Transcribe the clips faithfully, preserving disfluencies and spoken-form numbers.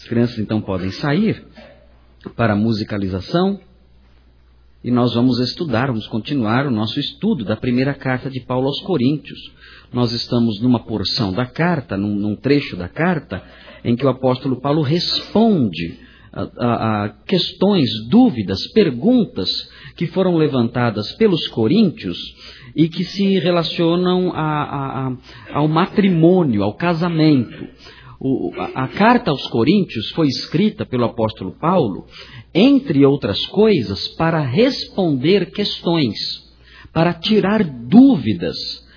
As crianças então podem sair para a musicalização e nós vamos estudar, vamos continuar o nosso estudo da primeira carta de Paulo aos Coríntios. Nós estamos numa porção da carta, num, num trecho da carta, em que o apóstolo Paulo responde a, a, a questões, dúvidas, perguntas que foram levantadas pelos coríntios e que se relacionam a, a, a, ao matrimônio, ao casamento. O, a, a carta aos Coríntios foi escrita pelo apóstolo Paulo, entre outras coisas, para responder questões, para tirar dúvidas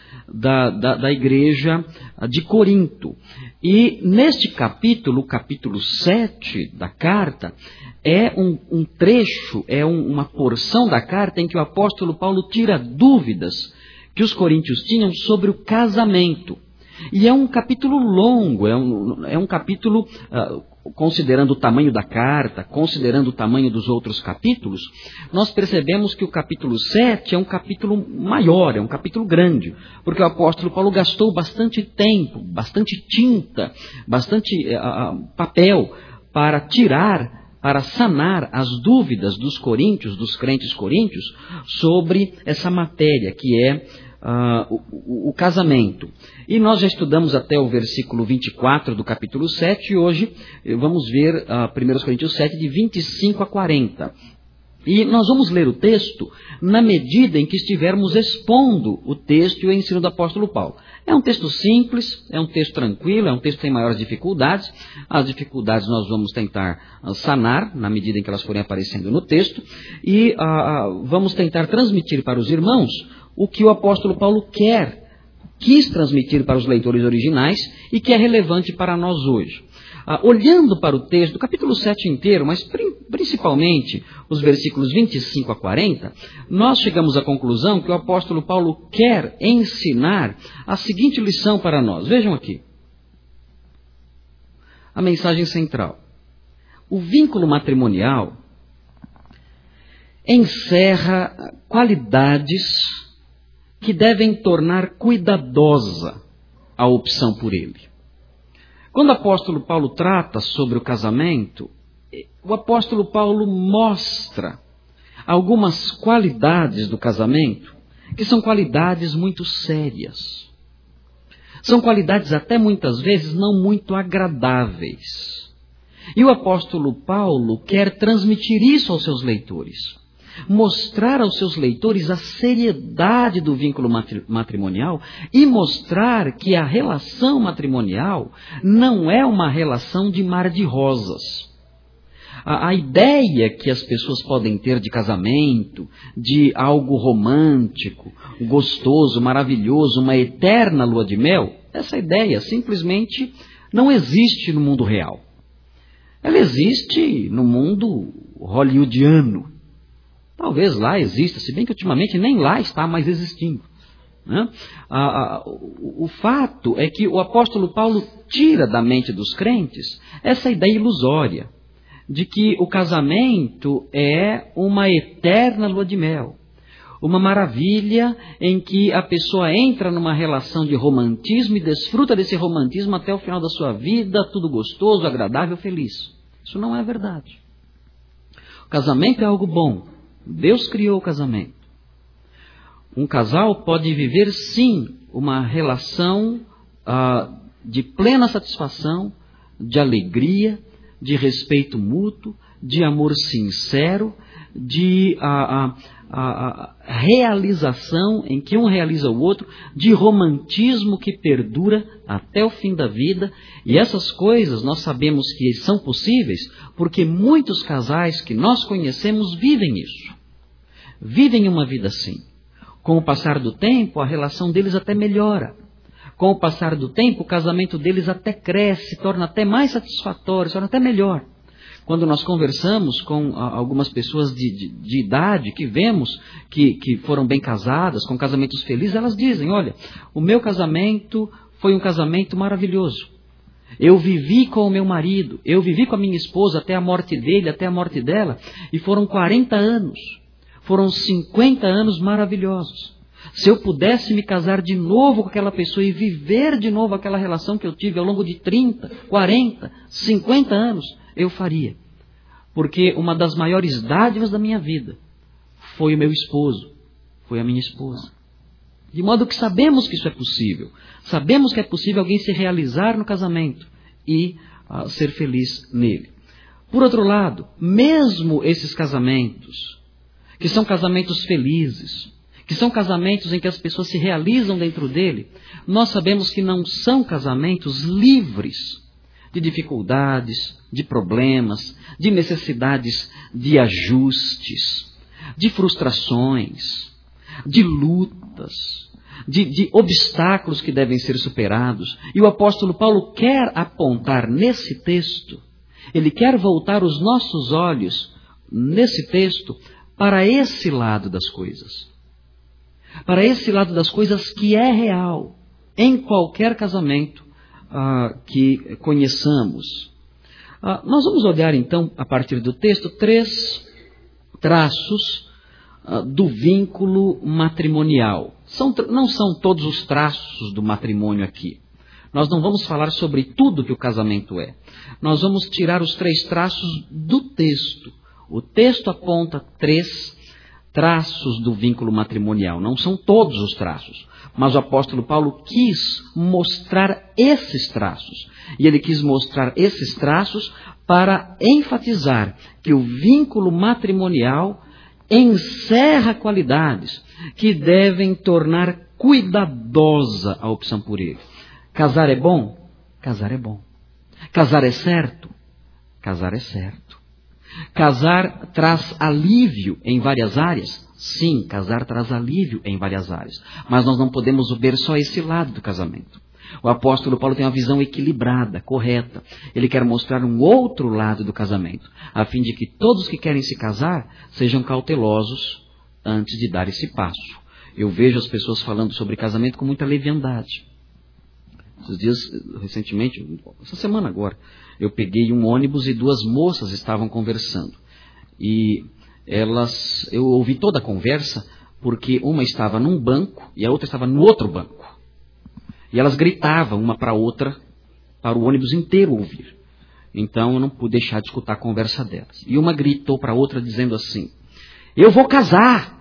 da, da, da igreja de Corinto. E neste capítulo, o capítulo sete da carta, é um, um trecho, é um, uma porção da carta em que o apóstolo Paulo tira dúvidas que os coríntios tinham sobre o casamento. E é um capítulo longo, é um, é um capítulo, uh, considerando o tamanho da carta, considerando o tamanho dos outros capítulos, nós percebemos que o capítulo sete é um capítulo maior, é um capítulo grande, porque o apóstolo Paulo gastou bastante tempo, bastante tinta, bastante uh, papel para tirar, para sanar as dúvidas dos coríntios, dos crentes coríntios, sobre essa matéria que é uh, o, o, o casamento. E nós já estudamos até o versículo vinte e quatro do capítulo sete, e hoje vamos ver uh, primeira Coríntios sete, de vinte e cinco a quarenta. E nós vamos ler o texto na medida em que estivermos expondo o texto e o ensino do apóstolo Paulo. É um texto simples, é um texto tranquilo, é um texto que tem maiores dificuldades. As dificuldades nós vamos tentar sanar na medida em que elas forem aparecendo no texto. E uh, vamos tentar transmitir para os irmãos o que o apóstolo Paulo quer, quis transmitir para os leitores originais e que é relevante para nós hoje. Ah, olhando para o texto, do capítulo sete inteiro, mas principalmente os versículos vinte e cinco a quarenta, nós chegamos à conclusão que o apóstolo Paulo quer ensinar a seguinte lição para nós. Vejam aqui. A mensagem central. O vínculo matrimonial encerra qualidades que devem tornar cuidadosa a opção por ele. Quando o apóstolo Paulo trata sobre o casamento, o apóstolo Paulo mostra algumas qualidades do casamento, que são qualidades muito sérias. São qualidades até muitas vezes não muito agradáveis. E o apóstolo Paulo quer transmitir isso aos seus leitores. Mostrar aos seus leitores a seriedade do vínculo matrimonial e mostrar que a relação matrimonial não é uma relação de mar de rosas. A, a ideia que as pessoas podem ter de casamento, de algo romântico, gostoso, maravilhoso, uma eterna lua de mel, essa ideia simplesmente não existe no mundo real. Ela existe no mundo hollywoodiano. Talvez lá exista, se bem que ultimamente nem lá está mais existindo. Né? Ah, ah, o, o fato é que o apóstolo Paulo tira da mente dos crentes essa ideia ilusória de que o casamento é uma eterna lua de mel, uma maravilha em que a pessoa entra numa relação de romantismo e desfruta desse romantismo até o final da sua vida, tudo gostoso, agradável, feliz. Isso não é verdade. O casamento é algo bom. Deus criou o casamento. Um casal pode viver, sim, uma relação ah, de plena satisfação, de alegria, de respeito mútuo, de amor sincero, de ah, ah, ah, realização em que um realiza o outro, de romantismo que perdura até o fim da vida. E essas coisas nós sabemos que são possíveis porque muitos casais que nós conhecemos vivem isso. Vivem uma vida assim. Com o passar do tempo, a relação deles até melhora. Com o passar do tempo, o casamento deles até cresce, se torna até mais satisfatório, se torna até melhor. Quando nós conversamos com algumas pessoas de, de, de idade, que vemos que, que foram bem casadas, com casamentos felizes, elas dizem, olha, o meu casamento foi um casamento maravilhoso. Eu vivi com o meu marido, eu vivi com a minha esposa até a morte dele, até a morte dela, e foram quarenta anos. Foram cinquenta anos maravilhosos. Se eu pudesse me casar de novo com aquela pessoa e viver de novo aquela relação que eu tive ao longo de trinta, quarenta, cinquenta anos, eu faria. Porque uma das maiores dádivas da minha vida foi o meu esposo, foi a minha esposa. De modo que sabemos que isso é possível. Sabemos que é possível alguém se realizar no casamento e uh, ser feliz nele. Por outro lado, mesmo esses casamentos, que são casamentos felizes, que são casamentos em que as pessoas se realizam dentro dele, nós sabemos que não são casamentos livres de dificuldades, de problemas, de necessidades de ajustes, de frustrações, de lutas, de, de obstáculos que devem ser superados. E o apóstolo Paulo quer apontar nesse texto, ele quer voltar os nossos olhos nesse texto para esse lado das coisas. Para esse lado das coisas que é real em qualquer casamento ah, que conheçamos. Ah, nós vamos olhar então, a partir do texto, três traços ah, do vínculo matrimonial. São, não são todos os traços do matrimônio aqui. Nós não vamos falar sobre tudo que o casamento é. Nós vamos tirar os três traços do texto. O texto aponta três traços do vínculo matrimonial. Não são todos os traços. Mas o apóstolo Paulo quis mostrar esses traços. E ele quis mostrar esses traços para enfatizar que o vínculo matrimonial encerra qualidades que devem tornar cuidadosa a opção por ele. Casar é bom? Casar é bom. Casar é certo? Casar é certo. Casar traz alívio em várias áreas? Sim, casar traz alívio em várias áreas. Mas nós não podemos ver só esse lado do casamento. O apóstolo Paulo tem uma visão equilibrada, correta. Ele quer mostrar um outro lado do casamento, a fim de que todos que querem se casar sejam cautelosos antes de dar esse passo. Eu vejo as pessoas falando sobre casamento com muita leviandade. Esses dias, recentemente, essa semana agora, eu peguei um ônibus e duas moças estavam conversando. E elas, eu ouvi toda a conversa, porque uma estava num banco e a outra estava no outro banco. E elas gritavam uma para a outra, para o ônibus inteiro ouvir. Então eu não pude deixar de escutar a conversa delas. E uma gritou para a outra dizendo assim: eu vou casar.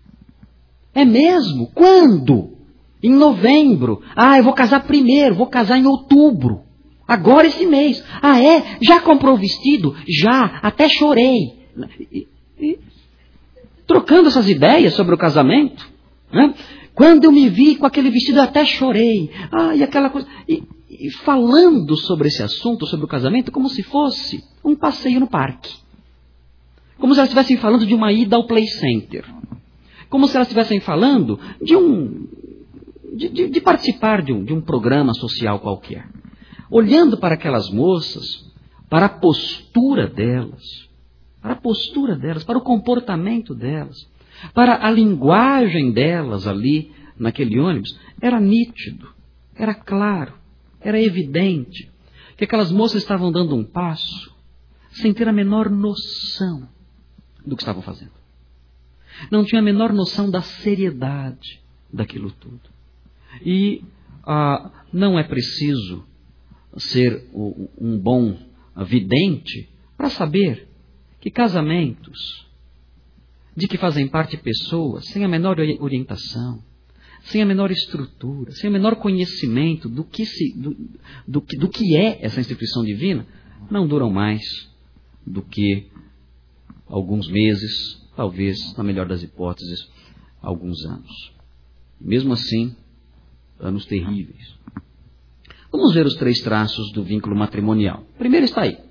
É mesmo? Quando? Em novembro. Ah, eu vou casar primeiro, vou casar em outubro. Agora esse mês. Ah, é? Já comprou o vestido? Já, até chorei. E, e, trocando essas ideias sobre o casamento, né? Quando eu me vi com aquele vestido, eu até chorei. Ah, e aquela coisa. E, e falando sobre esse assunto, sobre o casamento, como se fosse um passeio no parque. Como se elas estivessem falando de uma ida ao Play Center. Como se elas estivessem falando de um... De, de, de participar de um, de um programa social qualquer. Olhando para aquelas moças, para a postura delas, para a postura delas, para o comportamento delas, para a linguagem delas ali, naquele ônibus, era nítido, era claro, era evidente que aquelas moças estavam dando um passo sem ter a menor noção do que estavam fazendo. Não tinha a menor noção da seriedade daquilo tudo. E ah, não é preciso ser um bom vidente para saber que casamentos de que fazem parte pessoas sem a menor orientação, sem a menor estrutura, sem o menor conhecimento do que, se, do, do, do que é essa instituição divina, não duram mais do que alguns meses, talvez, na melhor das hipóteses, alguns anos. Mesmo assim, anos terríveis. Vamos ver os três traços do vínculo matrimonial. O primeiro está aí.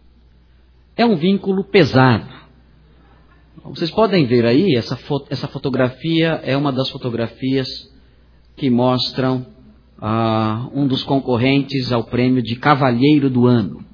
É um vínculo pesado. Vocês podem ver aí, essa, fo- essa fotografia é uma das fotografias que mostram ah, um dos concorrentes ao prêmio de Cavalheiro do Ano.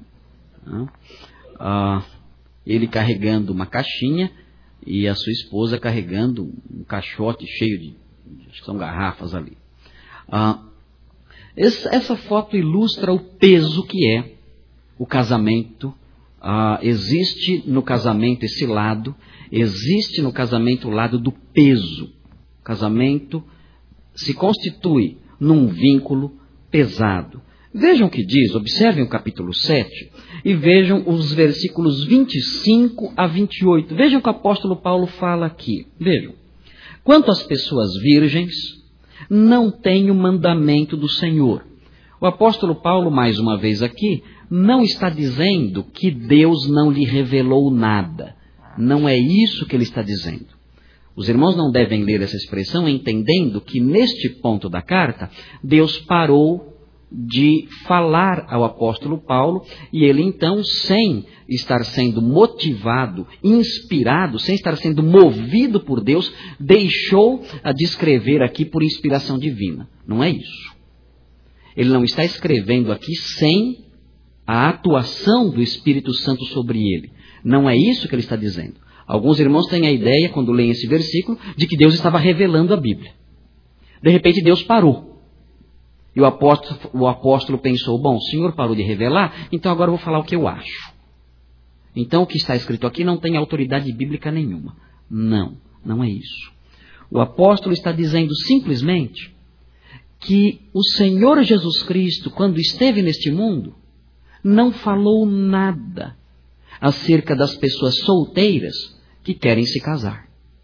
Ah, ele carregando uma caixinha e a sua esposa carregando um caixote cheio de, acho que são garrafas ali. Ah, essa foto ilustra o peso que é o casamento. Ah, existe no casamento esse lado, existe no casamento o lado do peso. casamento se constitui num vínculo pesado. Vejam o que diz, observem o capítulo sete e vejam os versículos vinte e cinco a vinte e oito. Vejam o que o apóstolo Paulo fala aqui. Vejam. Quanto às pessoas virgens, não tem o mandamento do Senhor. O apóstolo Paulo, mais uma vez aqui, não está dizendo que Deus não lhe revelou nada. Não é isso que ele está dizendo. Os irmãos não devem ler essa expressão entendendo que neste ponto da carta, Deus parou de falar ao apóstolo Paulo e ele então, sem estar sendo motivado, inspirado, sem estar sendo movido por Deus, deixou de escrever aqui por inspiração divina. Não é isso. Ele não está escrevendo aqui sem a atuação do Espírito Santo sobre ele. Não é isso que ele está dizendo. Alguns irmãos têm a ideia, quando leem esse versículo, de que Deus estava revelando a Bíblia. De repente Deus parou. E o apóstolo, o apóstolo pensou, bom, o Senhor parou de revelar, então agora eu vou falar o que eu acho. Então o que está escrito aqui não tem autoridade bíblica nenhuma. Não, não é isso. O apóstolo está dizendo simplesmente que o Senhor Jesus Cristo, quando esteve neste mundo, não falou nada acerca das pessoas solteiras que querem se casar.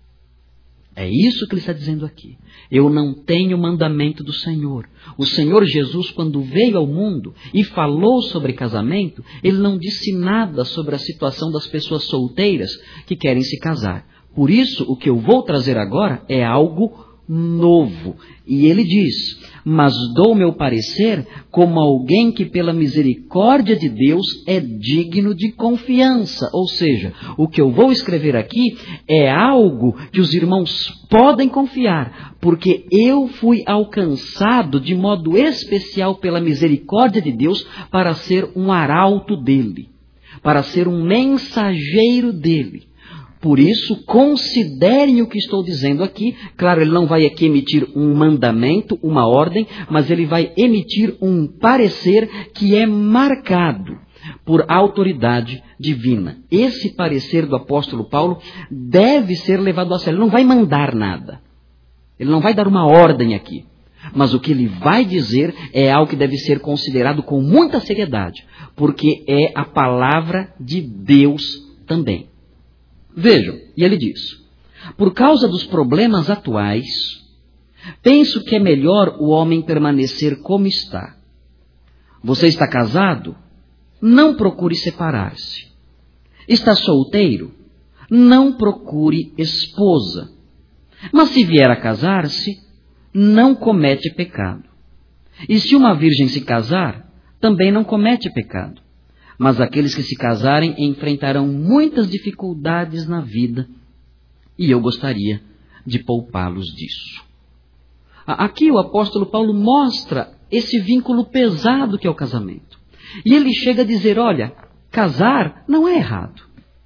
É isso que ele está dizendo aqui. Eu não tenho mandamento do Senhor. O Senhor Jesus, quando veio ao mundo e falou sobre casamento, ele não disse nada sobre a situação das pessoas solteiras que querem se casar. Por isso, o que eu vou trazer agora é algo novo. E ele diz, mas dou meu parecer como alguém que pela misericórdia de Deus é digno de confiança. Ou seja, o que eu vou escrever aqui é algo que os irmãos podem confiar, porque eu fui alcançado de modo especial pela misericórdia de Deus para ser um arauto dele, para ser um mensageiro dele. Por isso, considerem o que estou dizendo aqui. Claro, ele não vai aqui emitir um mandamento, uma ordem, mas ele vai emitir um parecer que é marcado por autoridade divina. Esse parecer do apóstolo Paulo deve ser levado a sério. Ele não vai mandar nada. Ele não vai dar uma ordem aqui. Mas o que ele vai dizer é algo que deve ser considerado com muita seriedade, porque é a palavra de Deus também. Vejam, e ele diz, por causa dos problemas atuais, penso que é melhor o homem permanecer como está. Você está casado? Não procure separar-se. Está solteiro? Não procure esposa. Mas se vier a casar-se, não comete pecado. E se uma virgem se casar, também não comete pecado. Mas aqueles que se casarem enfrentarão muitas dificuldades na vida, e eu gostaria de poupá-los disso. Aqui o apóstolo Paulo mostra esse vínculo pesado que é o casamento. E ele chega a dizer, olha, casar não é errado.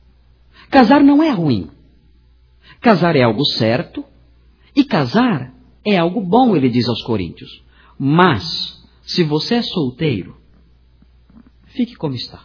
Casar não é ruim. Casar é algo certo, e casar é algo bom, ele diz aos coríntios. Mas, se você é solteiro, fique como está.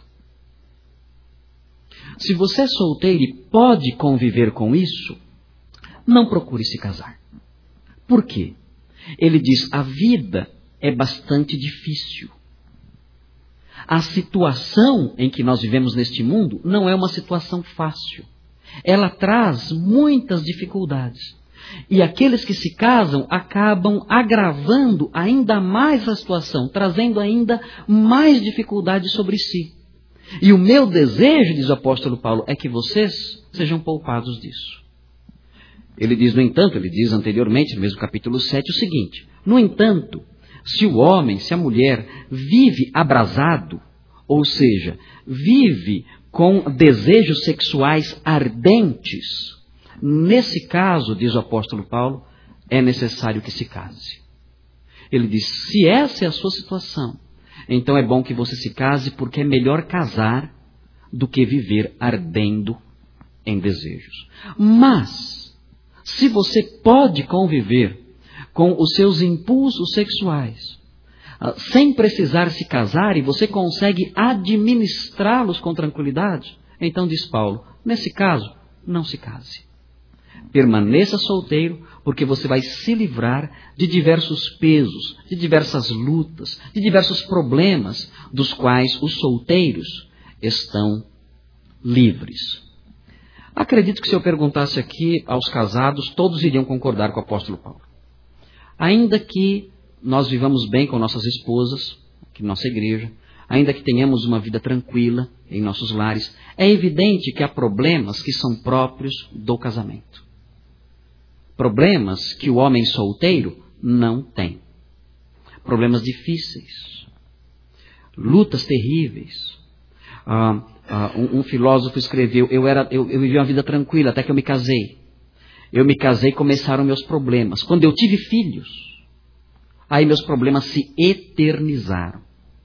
Se você é solteiro e pode conviver com isso, não procure se casar. Por quê? Ele diz, a vida é bastante difícil. A situação em que nós vivemos neste mundo não é uma situação fácil. Ela traz muitas dificuldades. E aqueles que se casam acabam agravando ainda mais a situação, trazendo ainda mais dificuldades sobre si. E o meu desejo, diz o apóstolo Paulo, é que vocês sejam poupados disso. Ele diz, no entanto, ele diz anteriormente, no mesmo capítulo sete, o seguinte, no entanto, se o homem, se a mulher vive abrasado, ou seja, vive com desejos sexuais ardentes, nesse caso, diz o apóstolo Paulo, é necessário que se case. Ele diz, se essa é a sua situação, então é bom que você se case, porque é melhor casar do que viver ardendo em desejos. Mas, se você pode conviver com os seus impulsos sexuais, sem precisar se casar, e você consegue administrá-los com tranquilidade, então diz Paulo, nesse caso, não se case. Permaneça solteiro, porque você vai se livrar de diversos pesos, de diversas lutas, de diversos problemas dos quais os solteiros estão livres. Acredito que se eu perguntasse aqui aos casados, todos iriam concordar com o apóstolo Paulo. Ainda que nós vivamos bem com nossas esposas, aqui na nossa igreja, ainda que tenhamos uma vida tranquila em nossos lares, é evidente que há problemas que são próprios do casamento. Problemas que o homem solteiro não tem. Problemas difíceis. Lutas terríveis. Ah, ah, um, um filósofo escreveu, eu, era, eu, eu vivi uma vida tranquila até que eu me casei. Eu me casei e começaram meus problemas. Quando eu tive filhos, aí meus problemas se eternizaram.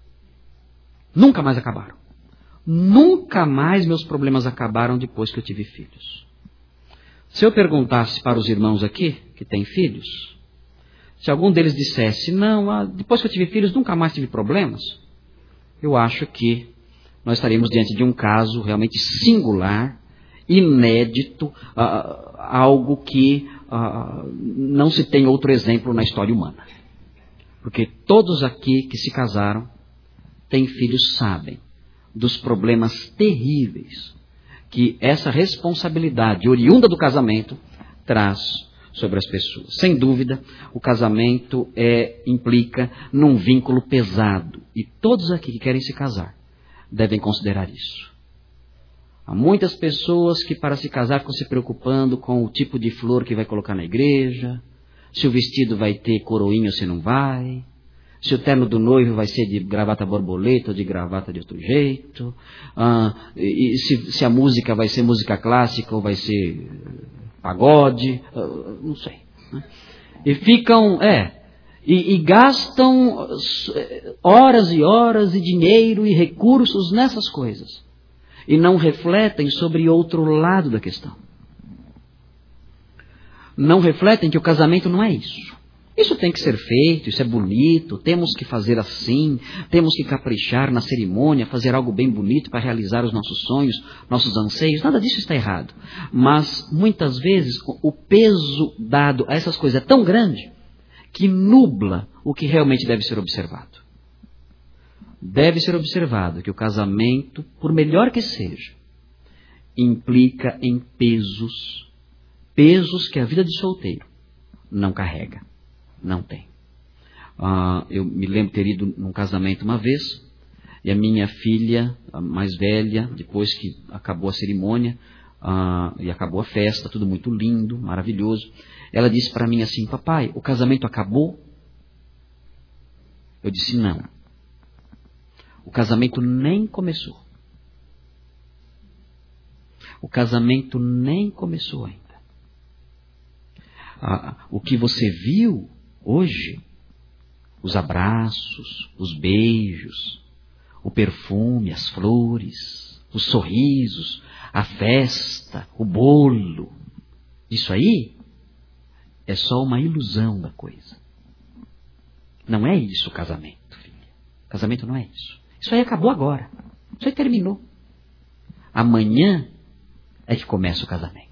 Nunca mais acabaram. Nunca mais meus problemas acabaram depois que eu tive filhos. Se eu perguntasse para os irmãos aqui, que têm filhos, se algum deles dissesse, não, ah, depois que eu tive filhos nunca mais tive problemas, eu acho que nós estaríamos diante de um caso realmente singular, inédito, ah, algo que ah, não se tem outro exemplo na história humana. Porque todos aqui que se casaram, têm filhos, sabem dos problemas terríveis que essa responsabilidade oriunda do casamento traz sobre as pessoas. Sem dúvida, o casamento é, implica num vínculo pesado. E todos aqui que querem se casar devem considerar isso. Há muitas pessoas que para se casar ficam se preocupando com o tipo de flor que vai colocar na igreja, se o vestido vai ter coroinha ou se não vai, se o terno do noivo vai ser de gravata borboleta ou de gravata de outro jeito, ah, e se, se a música vai ser música clássica ou vai ser pagode, ah, não sei. Né? E ficam, é, e, e gastam horas e horas e dinheiro e recursos nessas coisas. E não refletem sobre outro lado da questão. Não refletem que o casamento não é isso. Isso tem que ser feito, isso é bonito, temos que fazer assim, temos que caprichar na cerimônia, fazer algo bem bonito para realizar os nossos sonhos, nossos anseios, nada disso está errado. Mas, muitas vezes, o peso dado a essas coisas é tão grande que nubla o que realmente deve ser observado. Deve ser observado que o casamento, por melhor que seja, implica em pesos, pesos que a vida de solteiro não carrega. Não tem. Uh, eu me lembro de ter ido num casamento uma vez, e a minha filha, a mais velha, depois que acabou a cerimônia, uh, e acabou a festa, tudo muito lindo, maravilhoso, ela disse para mim assim, papai, o casamento acabou? Eu disse, não. O casamento nem começou. O casamento nem começou ainda. Uh, o que você viu hoje, os abraços, os beijos, o perfume, as flores, os sorrisos, a festa, o bolo, isso aí é só uma ilusão da coisa. Não é isso o casamento, filha. O casamento não é isso. Isso aí acabou agora. Isso aí terminou. Amanhã é que começa o casamento.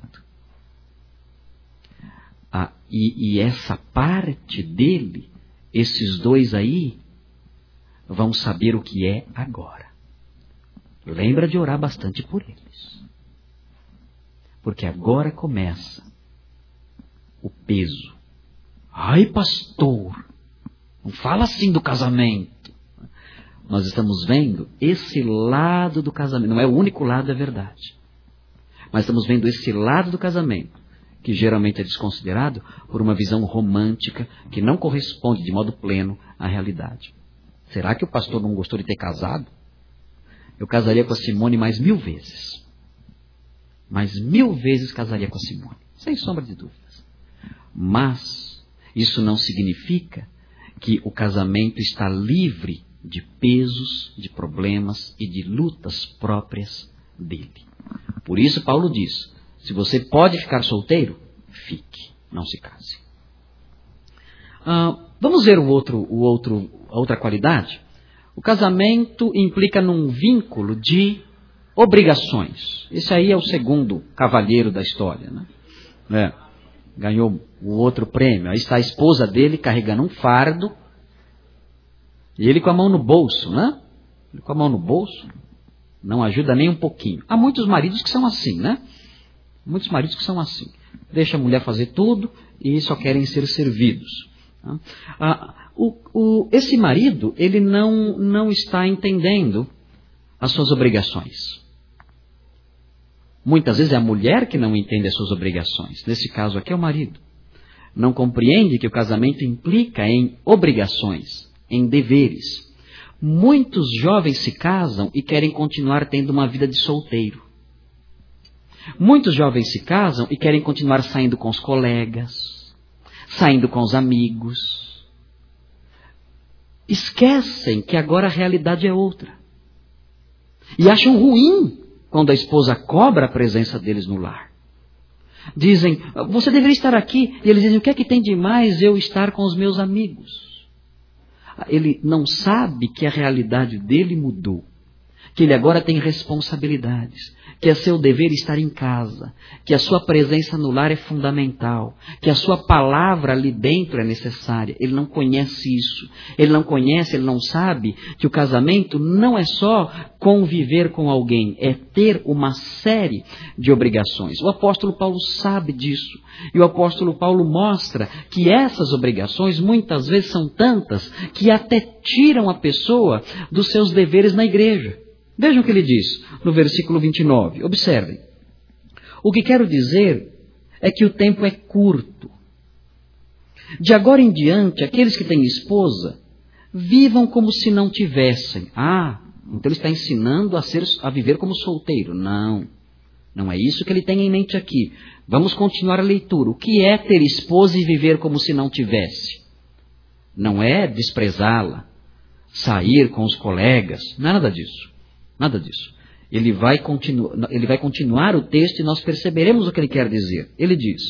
Ah, e, e essa parte dele, esses dois aí, vão saber o que é agora. Lembra de orar bastante por eles. Porque agora começa o peso. Ai, pastor, não fala assim do casamento. Nós estamos vendo esse lado do casamento. Não é o único lado, é verdade. Mas estamos vendo esse lado do casamento, que geralmente é desconsiderado por uma visão romântica que não corresponde de modo pleno à realidade. Será que o pastor não gostou de ter casado? Eu casaria com a Simone mais mil vezes. Mais mil vezes casaria com a Simone, sem sombra de dúvidas. Mas isso não significa que o casamento está livre de pesos, de problemas e de lutas próprias dele. Por isso Paulo diz, se você pode ficar solteiro, fique, não se case. Ah, vamos ver o outro, o outro, a outra qualidade? O casamento implica num vínculo de obrigações. Esse aí é o segundo cavalheiro da história, né? É, ganhou o outro prêmio. Aí está a esposa dele carregando um fardo e ele com a mão no bolso, né? Ele com a mão no bolso não ajuda nem um pouquinho. Há muitos maridos que são assim, né? Muitos maridos que são assim. Deixa a mulher fazer tudo e só querem ser servidos. Ah, o, o, esse marido, ele não, não está entendendo as suas obrigações. Muitas vezes é a mulher que não entende as suas obrigações. Nesse caso aqui é o marido. Não compreende que o casamento implica em obrigações, em deveres. Muitos jovens se casam e querem continuar tendo uma vida de solteiro. Muitos jovens se casam e querem continuar saindo com os colegas, saindo com os amigos. Esquecem que agora a realidade é outra. E acham ruim quando a esposa cobra a presença deles no lar. Dizem, você deveria estar aqui. E eles dizem, o que é que tem de mais eu estar com os meus amigos? Ele não sabe que a realidade dele mudou. Que ele agora tem responsabilidades, que é seu dever estar em casa, que a sua presença no lar é fundamental, que a sua palavra ali dentro é necessária. Ele não conhece isso, ele não conhece, ele não sabe que o casamento não é só conviver com alguém, é ter uma série de obrigações. O apóstolo Paulo sabe disso, e o apóstolo Paulo mostra que essas obrigações muitas vezes são tantas que até tiram a pessoa dos seus deveres na igreja. Vejam o que ele diz no versículo vinte e nove. Observem. O que quero dizer é que o tempo é curto. De agora em diante, aqueles que têm esposa, vivam como se não tivessem. Ah, então ele está ensinando a, ser, a viver como solteiro. Não, não é isso que ele tem em mente aqui. Vamos continuar a leitura. O que é ter esposa e viver como se não tivesse? Não é desprezá-la, sair com os colegas, nada disso. Nada disso. Ele vai, continu, ele vai continuar o texto e nós perceberemos o que ele quer dizer. Ele diz,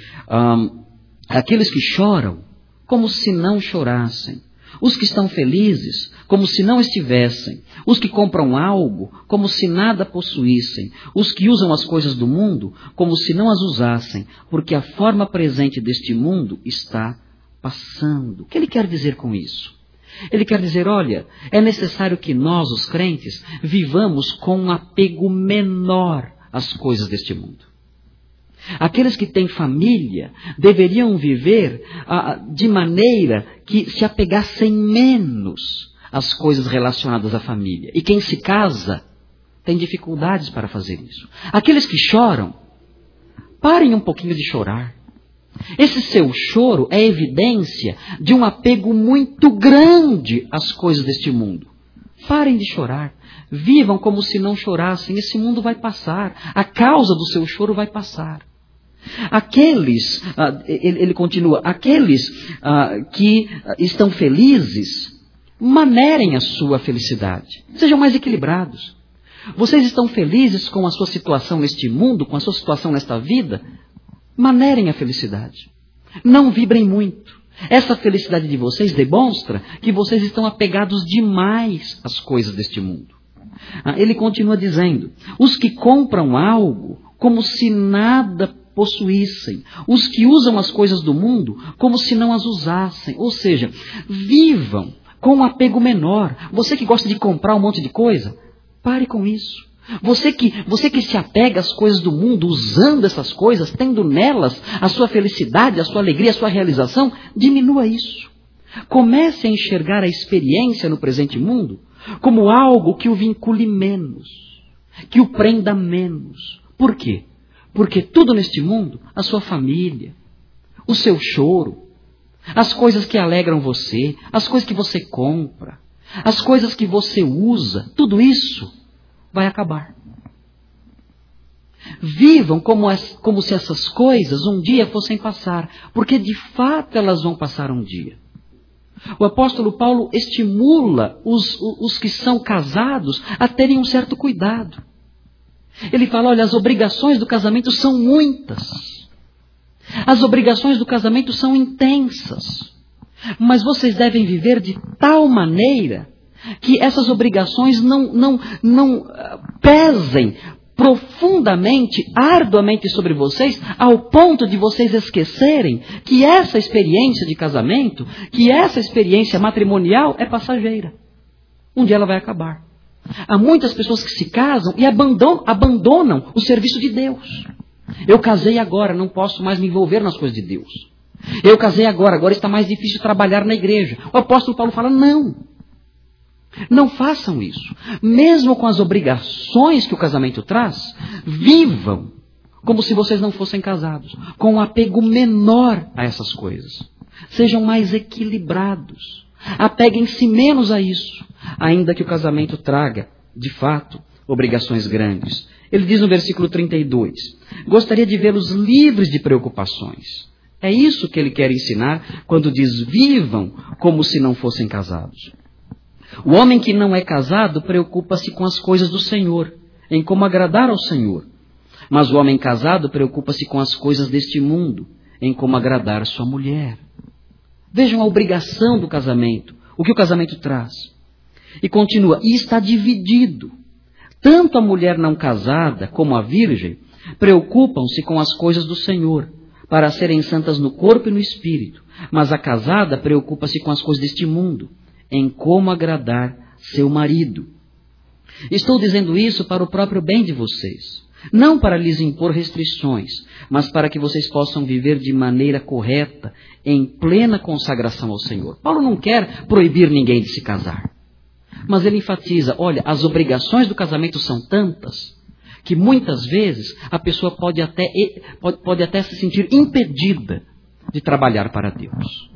um, aqueles que choram, como se não chorassem. Os que estão felizes, como se não estivessem. Os que compram algo, como se nada possuíssem. Os que usam as coisas do mundo, como se não as usassem. Porque a forma presente deste mundo está passando. O que ele quer dizer com isso? Ele quer dizer, olha, é necessário que nós, os crentes, vivamos com um apego menor às coisas deste mundo. Aqueles que têm família deveriam viver ah, de maneira que se apegassem menos às coisas relacionadas à família. E quem se casa tem dificuldades para fazer isso. Aqueles que choram, parem um pouquinho de chorar. Esse seu choro é evidência de um apego muito grande às coisas deste mundo. Parem de chorar. Vivam como se não chorassem. Esse mundo vai passar. A causa do seu choro vai passar. Aqueles, ele continua, aqueles que estão felizes, manerem a sua felicidade. Sejam mais equilibrados. Vocês estão felizes com a sua situação neste mundo, com a sua situação nesta vida? Manerem a felicidade. Não vibrem muito. Essa felicidade de vocês demonstra que vocês estão apegados demais às coisas deste mundo. Ele continua dizendo, os que compram algo como se nada possuíssem. Os que usam as coisas do mundo como se não as usassem. Ou seja, vivam com um apego menor. Você que gosta de comprar um monte de coisa, pare com isso. Você que, você que se apega às coisas do mundo, usando essas coisas, tendo nelas a sua felicidade, a sua alegria, a sua realização, diminua isso. Comece a enxergar a experiência no presente mundo como algo que o vincule menos, que o prenda menos. Por quê? Porque tudo neste mundo, a sua família, o seu choro, as coisas que alegram você, as coisas que você compra, as coisas que você usa, tudo isso vai acabar. Vivam como, as, como se essas coisas um dia fossem passar, porque de fato elas vão passar um dia. O apóstolo Paulo estimula os, os que são casados a terem um certo cuidado. Ele fala, olha, as obrigações do casamento são muitas. As obrigações do casamento são intensas. Mas vocês devem viver de tal maneira que essas obrigações não, não, não pesem profundamente, arduamente sobre vocês, ao ponto de vocês esquecerem que essa experiência de casamento, que essa experiência matrimonial é passageira. Um dia ela vai acabar. Há muitas pessoas que se casam e abandonam, abandonam o serviço de Deus. Eu casei agora, não posso mais me envolver nas coisas de Deus. Eu casei agora, agora está mais difícil trabalhar na igreja. O apóstolo Paulo fala, não. Não façam isso. Mesmo com as obrigações que o casamento traz, vivam como se vocês não fossem casados, com um apego menor a essas coisas. Sejam mais equilibrados. Apeguem-se menos a isso, ainda que o casamento traga, de fato, obrigações grandes. Ele diz no versículo trinta e dois, gostaria de vê-los livres de preocupações. É isso que ele quer ensinar quando diz, vivam como se não fossem casados. O homem que não é casado preocupa-se com as coisas do Senhor, em como agradar ao Senhor. Mas o homem casado preocupa-se com as coisas deste mundo, em como agradar sua mulher. Vejam a obrigação do casamento, o que o casamento traz. E continua, e está dividido. Tanto a mulher não casada como a virgem preocupam-se com as coisas do Senhor, para serem santas no corpo e no espírito. Mas a casada preocupa-se com as coisas deste mundo, em como agradar seu marido. Estou dizendo isso para o próprio bem de vocês, não para lhes impor restrições, mas para que vocês possam viver de maneira correta, em plena consagração ao Senhor. Paulo não quer proibir ninguém de se casar, mas ele enfatiza, olha, as obrigações do casamento são tantas, que muitas vezes a pessoa pode até, pode, pode até se sentir impedida de trabalhar para Deus.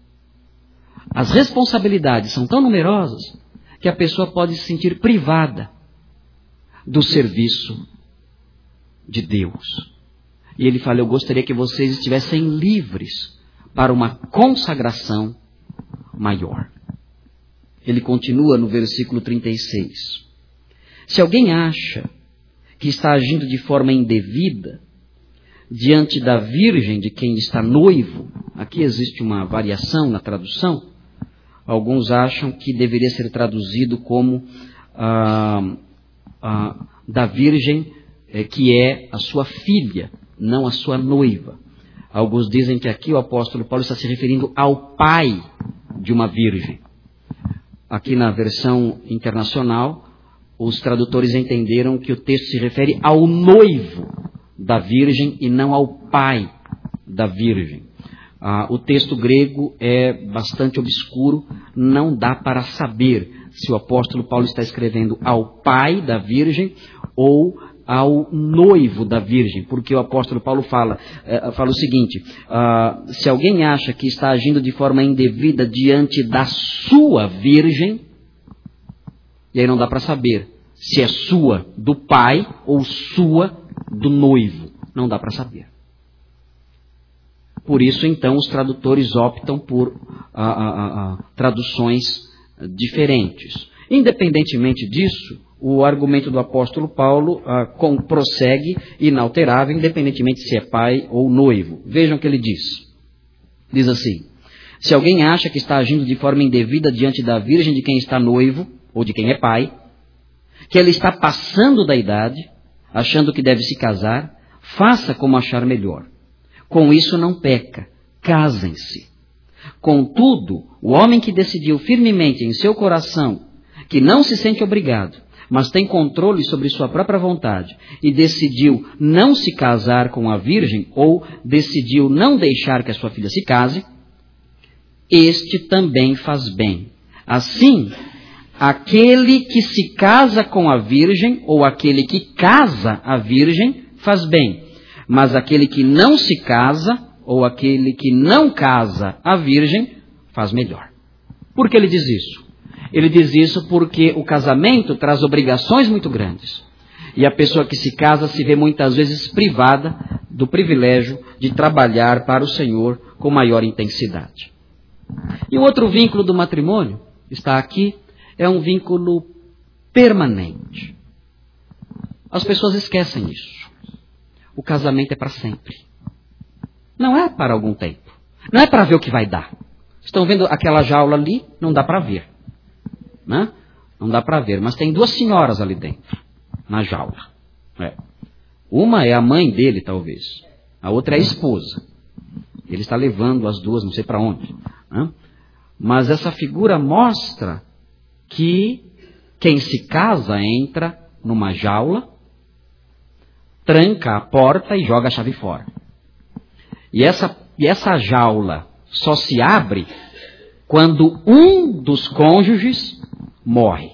As responsabilidades são tão numerosas que a pessoa pode se sentir privada do serviço de Deus. E ele fala, eu gostaria que vocês estivessem livres para uma consagração maior. Ele continua no versículo trinta e seis. Se alguém acha que está agindo de forma indevida diante da virgem de quem está noivo, aqui existe uma variação na tradução. Alguns acham que deveria ser traduzido como ah, ah, da virgem eh, que é a sua filha, não a sua noiva. Alguns dizem que aqui o apóstolo Paulo está se referindo ao pai de uma virgem. Aqui na versão internacional, os tradutores entenderam que o texto se refere ao noivo da virgem e não ao pai da virgem. Ah, o texto grego é bastante obscuro, não dá para saber se o apóstolo Paulo está escrevendo ao pai da virgem ou ao noivo da virgem, porque o apóstolo Paulo fala, eh, fala o seguinte, ah, se alguém acha que está agindo de forma indevida diante da sua virgem, e aí não dá para saber se é sua do pai ou sua do noivo, não dá para saber. Por isso, então, os tradutores optam por ah, ah, ah, traduções diferentes. Independentemente disso, o argumento do apóstolo Paulo ah, com, prossegue inalterável, independentemente se é pai ou noivo. Vejam o que ele diz. Diz assim, se alguém acha que está agindo de forma indevida diante da virgem de quem está noivo, ou de quem é pai, que ele está passando da idade, achando que deve se casar, faça como achar melhor. Com isso não peca, casem-se. Contudo, o homem que decidiu firmemente em seu coração que não se sente obrigado, mas tem controle sobre sua própria vontade e decidiu não se casar com a virgem ou decidiu não deixar que a sua filha se case, este também faz bem. Assim, aquele que se casa com a virgem ou aquele que casa a virgem faz bem. Mas aquele que não se casa, ou aquele que não casa a virgem, faz melhor. Por que ele diz isso? Ele diz isso porque o casamento traz obrigações muito grandes. E a pessoa que se casa se vê muitas vezes privada do privilégio de trabalhar para o Senhor com maior intensidade. E o outro vínculo do matrimônio, está aqui, é um vínculo permanente. As pessoas esquecem isso. O casamento é para sempre. Não é para algum tempo. Não é para ver o que vai dar. Estão vendo aquela jaula ali? Não dá para ver. Né? Não dá para ver. Mas tem duas senhoras ali dentro, na jaula. É. Uma é a mãe dele, talvez. A outra é a esposa. Ele está levando as duas, não sei para onde. Né? Mas essa figura mostra que quem se casa entra numa jaula, tranca a porta e joga a chave fora. E essa, e essa jaula só se abre quando um dos cônjuges morre.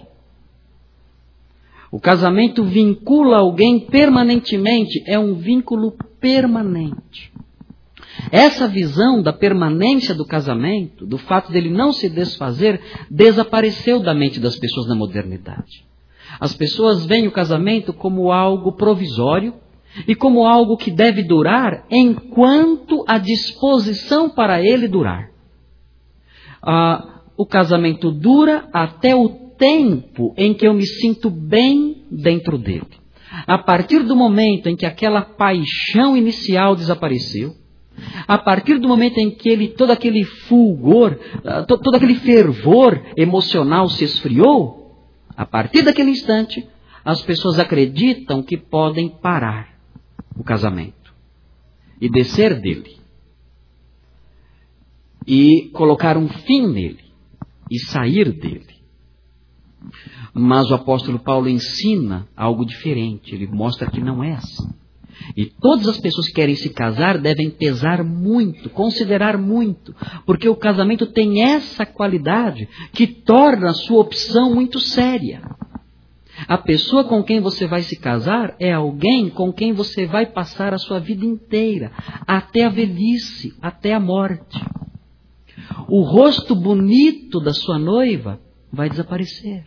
O casamento vincula alguém permanentemente, é um vínculo permanente. Essa visão da permanência do casamento, do fato dele não se desfazer, desapareceu da mente das pessoas na modernidade. As pessoas veem o casamento como algo provisório e como algo que deve durar enquanto a disposição para ele durar. Ah, o casamento dura até o tempo em que eu me sinto bem dentro dele. A partir do momento em que aquela paixão inicial desapareceu, a partir do momento em que ele, todo aquele fulgor, todo aquele fervor emocional se esfriou, a partir daquele instante, as pessoas acreditam que podem parar o casamento e descer dele e colocar um fim nele e sair dele. Mas o apóstolo Paulo ensina algo diferente. Ele mostra que não é assim. E todas as pessoas que querem se casar devem pesar muito, considerar muito, porque o casamento tem essa qualidade que torna a sua opção muito séria. A pessoa com quem você vai se casar é alguém com quem você vai passar a sua vida inteira, até a velhice, até a morte. O rosto bonito da sua noiva vai desaparecer.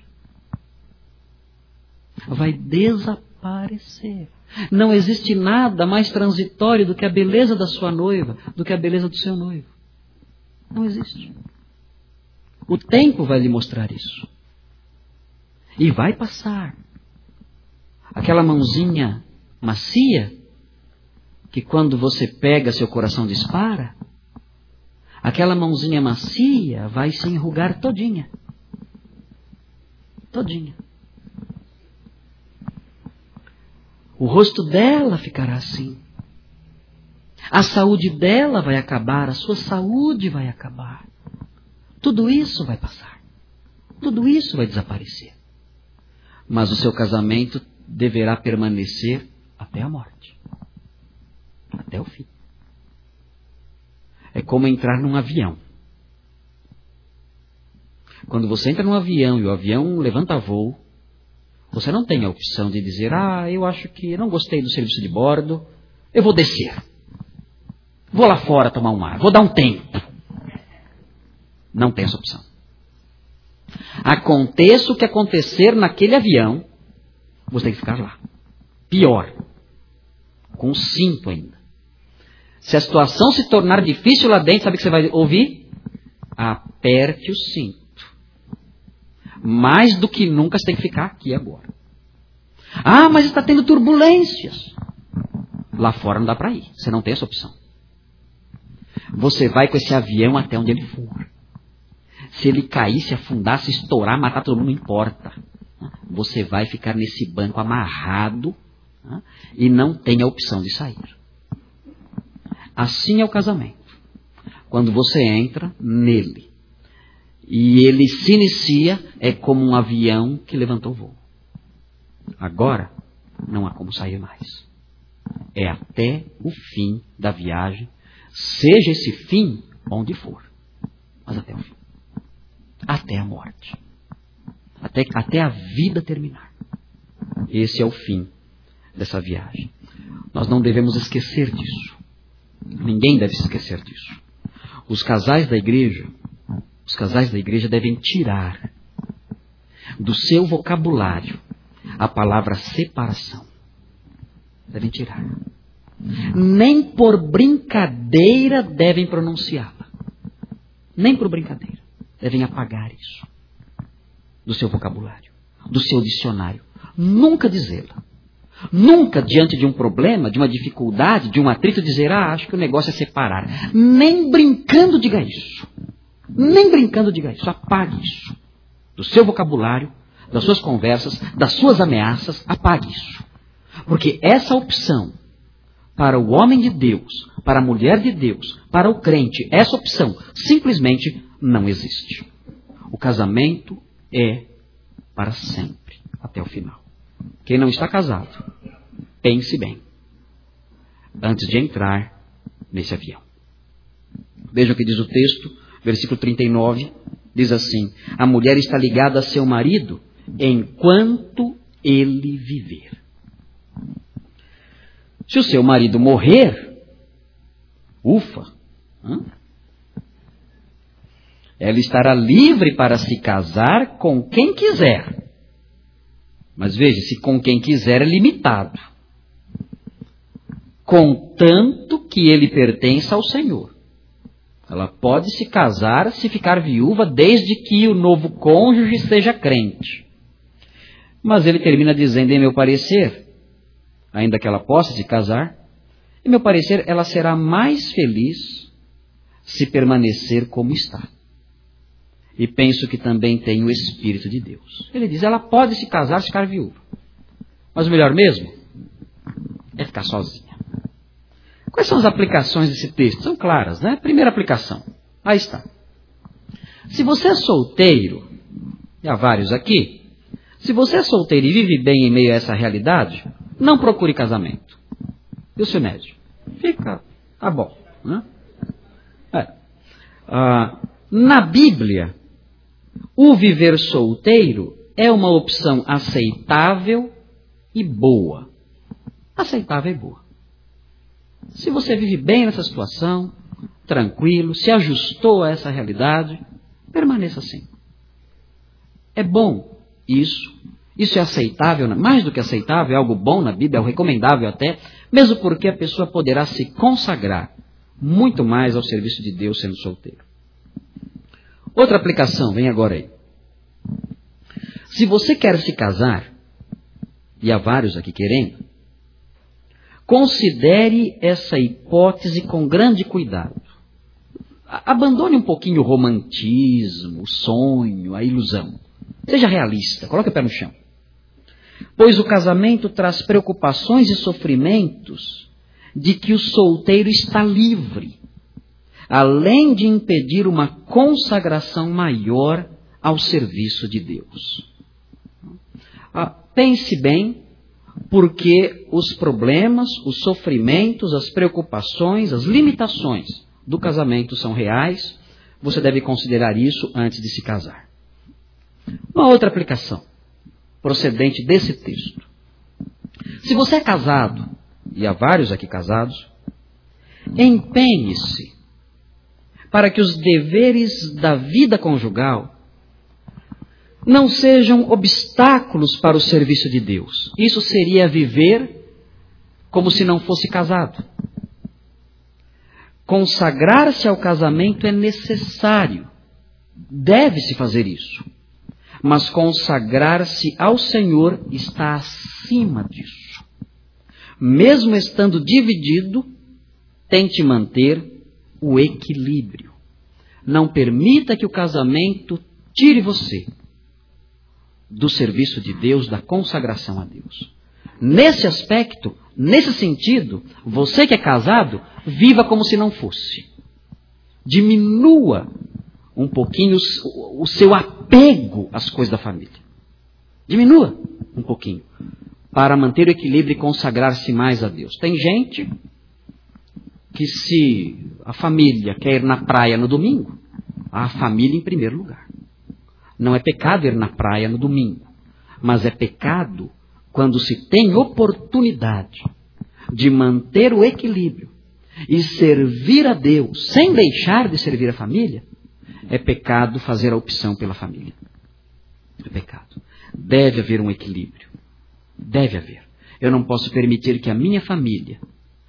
Vai desaparecer. Não existe nada mais transitório do que a beleza da sua noiva, do que a beleza do seu noivo. Não existe. O tempo vai lhe mostrar isso. E vai passar. Aquela mãozinha macia, que quando você pega seu coração dispara, aquela mãozinha macia vai se enrugar todinha. Todinha. O rosto dela ficará assim. A saúde dela vai acabar, a sua saúde vai acabar. Tudo isso vai passar. Tudo isso vai desaparecer. Mas o seu casamento deverá permanecer até a morte. Até o fim. É como entrar num avião. Quando você entra num avião e o avião levanta voo, você não tem a opção de dizer, ah, eu acho que não gostei do serviço de bordo, eu vou descer. Vou lá fora tomar um ar, vou dar um tempo. Não tem essa opção. Aconteça o que acontecer naquele avião, você tem que ficar lá. Pior, com o cinto ainda. Se a situação se tornar difícil lá dentro, sabe o que você vai ouvir? Aperte o cinto. Mais do que nunca você tem que ficar aqui agora. Ah, mas está tendo turbulências. Lá fora não dá para ir. Você não tem essa opção. Você vai com esse avião até onde ele for. Se ele cair, se afundar, se estourar, matar todo mundo, não importa. Você vai ficar nesse banco amarrado e não tem a opção de sair. Assim é o casamento. Quando você entra nele e ele se inicia, é como um avião que levantou voo. Agora, não há como sair mais. É até o fim da viagem, seja esse fim onde for. Mas até o fim. Até a morte. Até, até a vida terminar. Esse é o fim dessa viagem. Nós não devemos esquecer disso. Ninguém deve se esquecer disso. Os casais da igreja, os casais da igreja devem tirar do seu vocabulário a palavra separação. Devem tirar. Nem por brincadeira devem pronunciá-la. Nem por brincadeira. Devem apagar isso do seu vocabulário, do seu dicionário. Nunca dizê-la. Nunca, diante de um problema, de uma dificuldade, de um atrito, dizer, ah, acho que o negócio é separar. Nem brincando diga isso. Nem brincando diga isso. Apague isso. Do seu vocabulário, das suas conversas, das suas ameaças, apague isso. Porque essa opção para o homem de Deus, para a mulher de Deus, para o crente, essa opção simplesmente não existe. O casamento é para sempre, até o final. Quem não está casado, pense bem, antes de entrar nesse avião. Veja o que diz o texto, versículo trinta e nove, diz assim: a mulher está ligada a seu marido enquanto ele viver. Se o seu marido morrer, ufa, hein? Ela estará livre para se casar com quem quiser. Mas veja, se com quem quiser é limitado. Contanto que ele pertença ao Senhor. Ela pode se casar se ficar viúva desde que o novo cônjuge seja crente. Mas ele termina dizendo, em meu parecer, ainda que ela possa se casar, em meu parecer ela será mais feliz se permanecer como está. E penso que também tem o Espírito de Deus. Ele diz, ela pode se casar se ficar viúva. Mas o melhor mesmo é ficar sozinha. Quais são as aplicações desse texto? São claras, né? Primeira aplicação. Aí está. Se você é solteiro, e há vários aqui, se você é solteiro e vive bem em meio a essa realidade, não procure casamento. E o seu médio? Fica, tá bom. Né? É. Ah, na Bíblia, o viver solteiro é uma opção aceitável e boa. Aceitável e boa. Se você vive bem nessa situação, tranquilo, se ajustou a essa realidade, permaneça assim. É bom isso. Isso é aceitável, mais do que aceitável, é algo bom na Bíblia, é algo recomendável até, mesmo porque a pessoa poderá se consagrar muito mais ao serviço de Deus sendo solteiro. Outra aplicação, vem agora aí. Se você quer se casar, e há vários aqui querendo, considere essa hipótese com grande cuidado. Abandone um pouquinho o romantismo, o sonho, a ilusão. Seja realista, coloque o pé no chão. Pois o casamento traz preocupações e sofrimentos de que o solteiro está livre, além de impedir uma consagração maior ao serviço de Deus. Ah, pense bem, porque os problemas, os sofrimentos, as preocupações, as limitações do casamento são reais. Você deve considerar isso antes de se casar. Uma outra aplicação, procedente desse texto. Se você é casado, e há vários aqui casados, empenhe-se para que os deveres da vida conjugal não sejam obstáculos para o serviço de Deus. Isso seria viver como se não fosse casado. Consagrar-se ao casamento é necessário. Deve-se fazer isso. Mas consagrar-se ao Senhor está acima disso. Mesmo estando dividido, tente manter o equilíbrio. Não permita que o casamento tire você do serviço de Deus, da consagração a Deus. Nesse aspecto, nesse sentido, você que é casado, viva como se não fosse. Diminua um pouquinho o seu apego às coisas da família. Diminua um pouquinho, para manter o equilíbrio e consagrar-se mais a Deus. Tem gente que, se a família quer ir na praia no domingo, a família em primeiro lugar. Não é pecado ir na praia no domingo, mas é pecado quando se tem oportunidade de manter o equilíbrio e servir a Deus sem deixar de servir a família. É pecado fazer a opção pela família. É pecado. Deve haver um equilíbrio. Deve haver. Eu não posso permitir que a minha família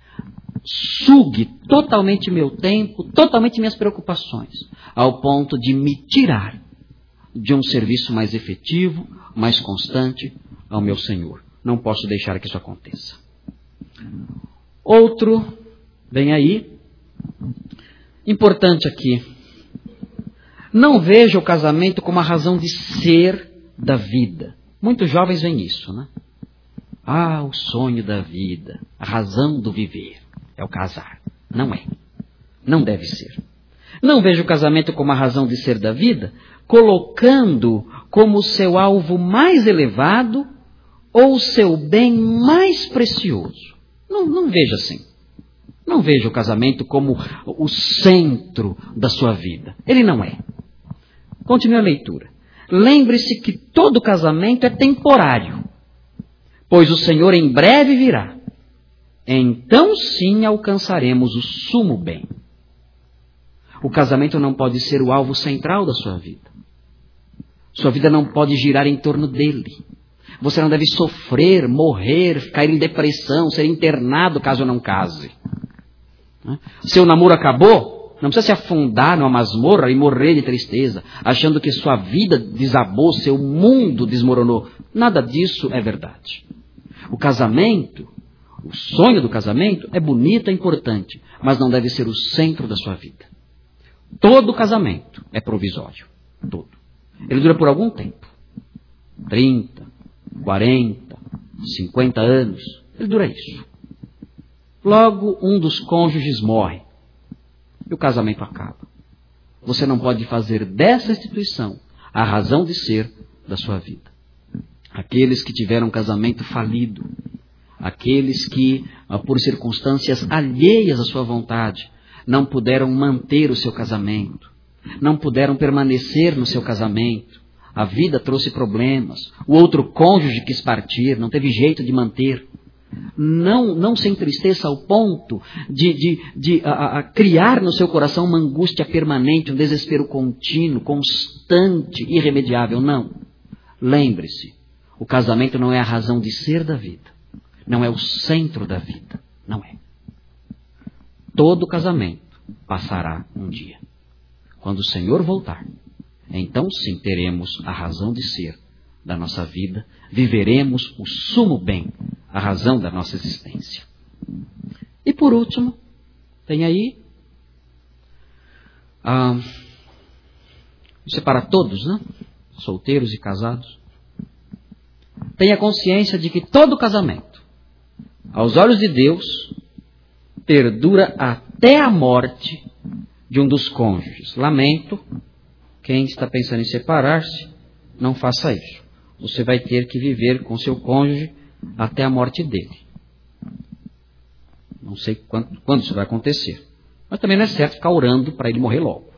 sugue totalmente meu tempo, totalmente minhas preocupações, ao ponto de me tirar de um serviço mais efetivo, mais constante ao meu Senhor. Não posso deixar que isso aconteça. Outro, vem aí, importante aqui. Não veja o casamento como a razão de ser da vida. Muitos jovens veem isso, né? Ah, o sonho da vida, a razão do viver é o casar. Não é. Não deve ser. Não vejo o casamento como a razão de ser da vida, colocando como seu alvo mais elevado ou o seu bem mais precioso. Não, não vejo assim. Não vejo o casamento como o centro da sua vida. Ele não é. Continue a leitura. Lembre-se que todo casamento é temporário, pois o Senhor em breve virá. Então sim alcançaremos o sumo bem. O casamento não pode ser o alvo central da sua vida. Sua vida não pode girar em torno dele. Você não deve sofrer, morrer, cair em depressão, ser internado caso não case. Seu namoro acabou, não precisa se afundar numa masmorra e morrer de tristeza, achando que sua vida desabou, seu mundo desmoronou. Nada disso é verdade. O casamento, o sonho do casamento é bonito, é importante, mas não deve ser o centro da sua vida. Todo casamento é provisório. Todo. Ele dura por algum tempo. trinta, quarenta, cinquenta anos. Ele dura isso. Logo, um dos cônjuges morre. E o casamento acaba. Você não pode fazer dessa instituição a razão de ser da sua vida. Aqueles que tiveram um casamento falido, aqueles que, por circunstâncias alheias à sua vontade, não puderam manter o seu casamento, não puderam permanecer no seu casamento, a vida trouxe problemas, o outro cônjuge quis partir, não teve jeito de manter. Não, não se entristeça ao ponto de, de, de a, a, criar no seu coração uma angústia permanente, um desespero contínuo, constante, irremediável. Não. Lembre-se, o casamento não é a razão de ser da vida. Não é o centro da vida. Não é. Todo casamento passará um dia. Quando o Senhor voltar, então sim teremos a razão de ser da nossa vida, viveremos o sumo bem, a razão da nossa existência. E por último, tem aí, ah, isso é para todos, né? Solteiros e casados. Tenha consciência de que todo casamento, aos olhos de Deus, perdura até a morte de um dos cônjuges. Lamento, quem está pensando em separar-se, não faça isso. Você vai ter que viver com seu cônjuge até a morte dele. Não sei quando, quando isso vai acontecer. Mas também não é certo ficar orando para ele morrer logo.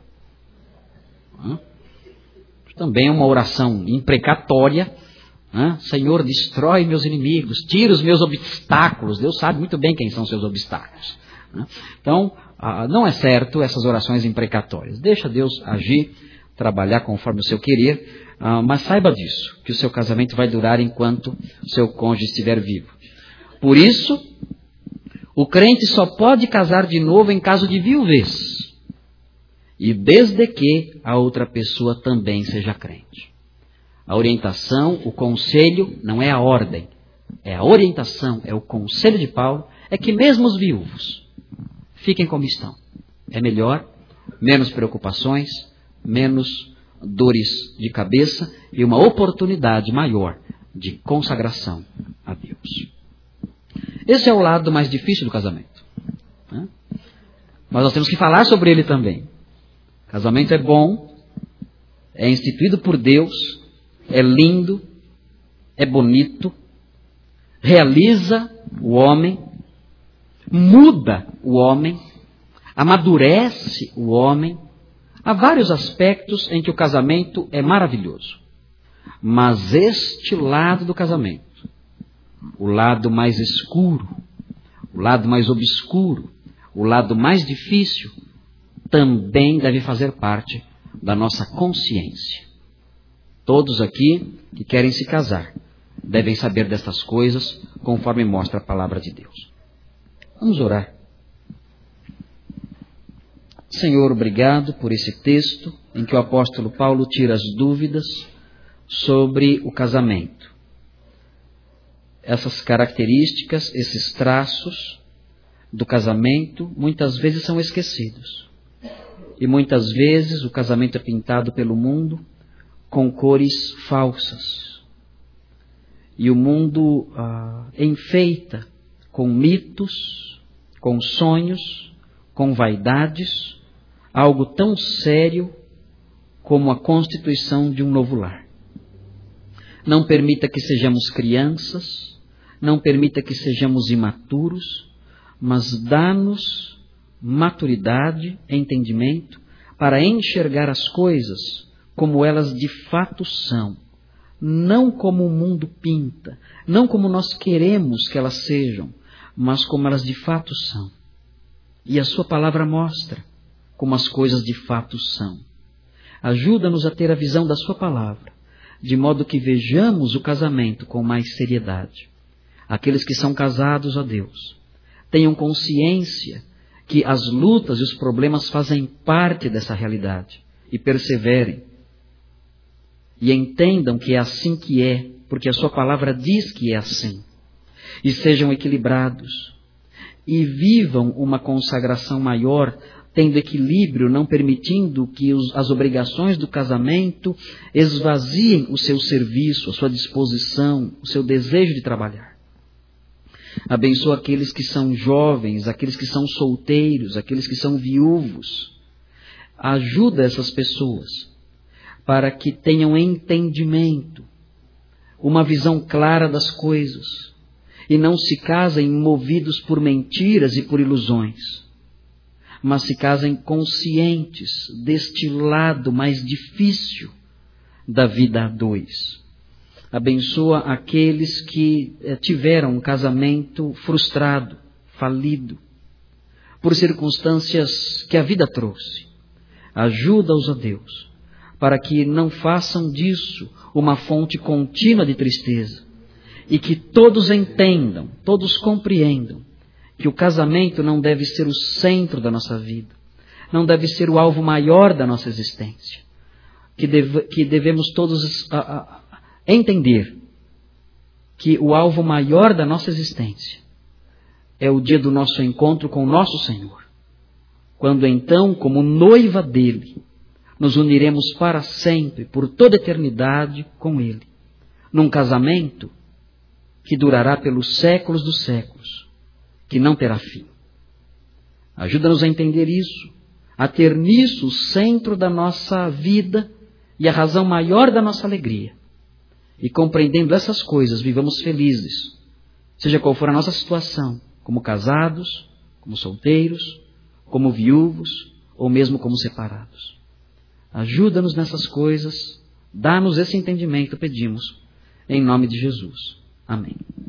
Também é uma oração imprecatória. Senhor, destrói meus inimigos, tira os meus obstáculos. Deus sabe muito bem quem são seus obstáculos. Então, não é certo essas orações imprecatórias. Deixa Deus agir, trabalhar conforme o seu querer, mas saiba disso, que o seu casamento vai durar enquanto o seu cônjuge estiver vivo. Por isso, o crente só pode casar de novo em caso de viuvez, e desde que a outra pessoa também seja crente. A orientação, o conselho, não é a ordem, é a orientação, é o conselho de Paulo, é que mesmo os viúvos fiquem como estão. É melhor, menos preocupações, menos dores de cabeça e uma oportunidade maior de consagração a Deus. Esse é o lado mais difícil do casamento. Né? Mas nós temos que falar sobre ele também. Casamento é bom, é instituído por Deus, é lindo, é bonito, realiza o homem, muda o homem, amadurece o homem. Há vários aspectos em que o casamento é maravilhoso. Mas este lado do casamento, o lado mais escuro, o lado mais obscuro, o lado mais difícil, também deve fazer parte da nossa consciência. Todos aqui que querem se casar devem saber destas coisas, conforme mostra a palavra de Deus. Vamos orar. Senhor, obrigado por esse texto em que o apóstolo Paulo tira as dúvidas sobre o casamento. Essas características, esses traços do casamento, muitas vezes são esquecidos. E muitas vezes o casamento é pintado pelo mundo com cores falsas. E o mundo ah, enfeita com mitos, com sonhos, com vaidades, algo tão sério como a constituição de um novo lar. Não permita que sejamos crianças, não permita que sejamos imaturos, mas dá-nos maturidade, entendimento, para enxergar as coisas como elas de fato são, não como o mundo pinta, não como nós queremos que elas sejam, mas como elas de fato são. E a sua palavra mostra como as coisas de fato são. Ajuda-nos a ter a visão da sua palavra, de modo que vejamos o casamento com mais seriedade. Aqueles que são casados, ó Deus, tenham consciência que as lutas e os problemas fazem parte dessa realidade e perseverem. E entendam que é assim que é, porque a sua palavra diz que é assim. E sejam equilibrados e vivam uma consagração maior, tendo equilíbrio, não permitindo que os, as obrigações do casamento esvaziem o seu serviço, a sua disposição, o seu desejo de trabalhar. Abençoa aqueles que são jovens, aqueles que são solteiros, aqueles que são viúvos. Ajuda essas pessoas para que tenham entendimento, uma visão clara das coisas, e não se casem movidos por mentiras e por ilusões, mas se casem conscientes deste lado mais difícil da vida a dois. Abençoa aqueles que tiveram um casamento frustrado, falido, por circunstâncias que a vida trouxe. Ajuda-os, ó Deus, para que não façam disso uma fonte contínua de tristeza, e que todos entendam, todos compreendam, que o casamento não deve ser o centro da nossa vida, não deve ser o alvo maior da nossa existência, que, deve, que devemos todos a, a, entender que o alvo maior da nossa existência é o dia do nosso encontro com o nosso Senhor, quando então, como noiva dele, nos uniremos para sempre, por toda a eternidade com ele, num casamento que durará pelos séculos dos séculos, que não terá fim. Ajuda-nos a entender isso, a ter nisso o centro da nossa vida e a razão maior da nossa alegria. E compreendendo essas coisas, vivamos felizes, seja qual for a nossa situação, como casados, como solteiros, como viúvos ou mesmo como separados. Ajuda-nos nessas coisas, dá-nos esse entendimento, pedimos, em nome de Jesus. Amém.